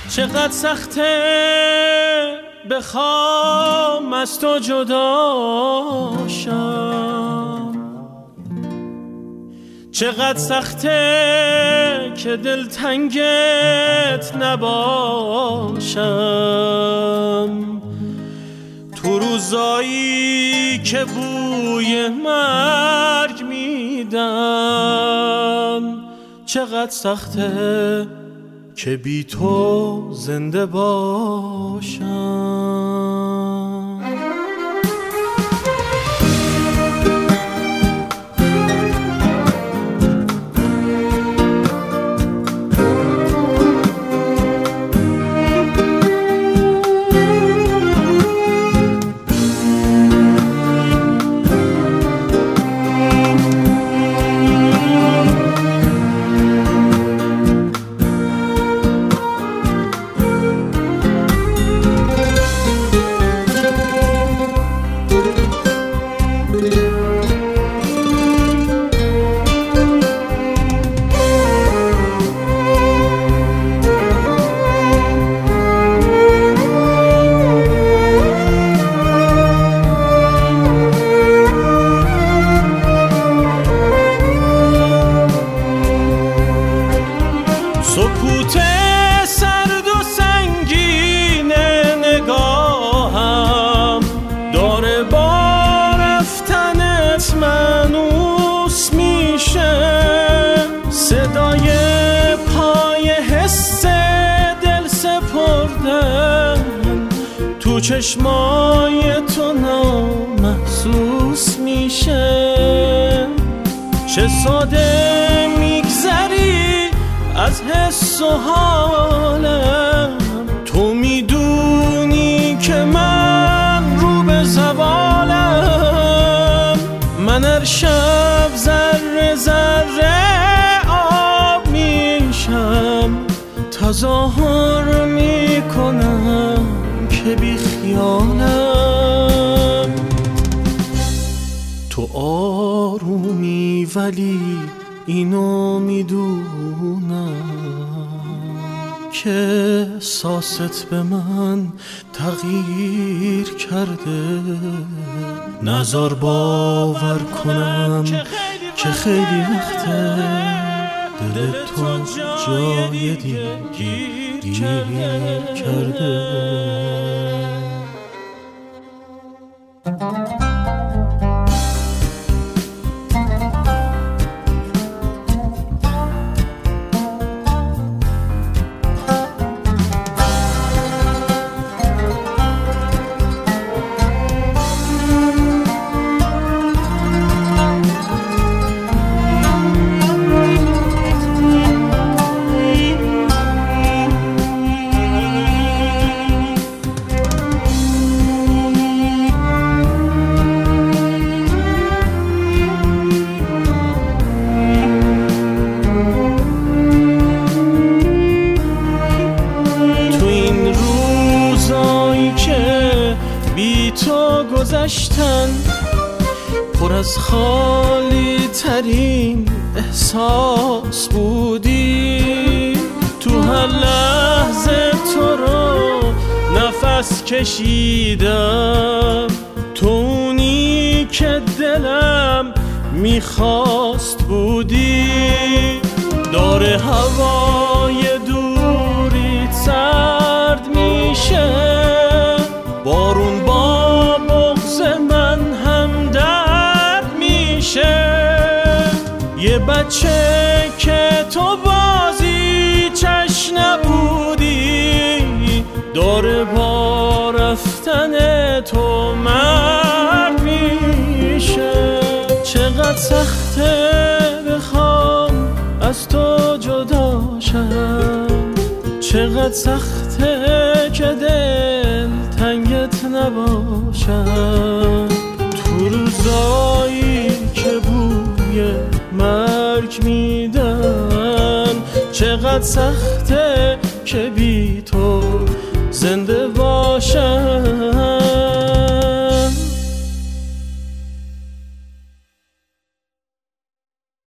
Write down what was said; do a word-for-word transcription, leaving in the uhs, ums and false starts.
چقدر سخته بخوام از تو جدا شم، چقدر سخته که دلتنگت نباشم، تو روزایی که بوی مرگ میدم. چقدر سخته که بی تو زنده باشم. سکوت سرد و سنگین نگاهم داره با رفتنت منوس میشه، صدای پای حس دل سپردن تو چشمای تو نامحسوس میشه. چه ساده میگذری از حس و حالم، تو میدونی که من رو به زوالم. من هر شب ذره ذره آب میشم، تظاهر میکنم که بی خیالم. تو آرومی ولی اینو میدونم که احساست به من تغییر کرده. نزار باور کنم که خیلی وقته دل تو جای دیگه گیر کرده. تو گذشتن پر از خالی ترین احساس بودی، تو هر لحظه تو رو نفس کشیدم، تو اونی که دلم میخواست بودی. داره هوای دوری سرد میشه، بارون با بغض من هم درد میشه. یه بچه که تو بازی چش نبودی، داره با رفتن تو مرد میشه. چقدر سخته بخوام از تو جدا شم، چقدر سخته که دل تنگت نباشم. تو روزایی که بوی مرگ میدن، چقدر سخته که بی تو زنده باشم.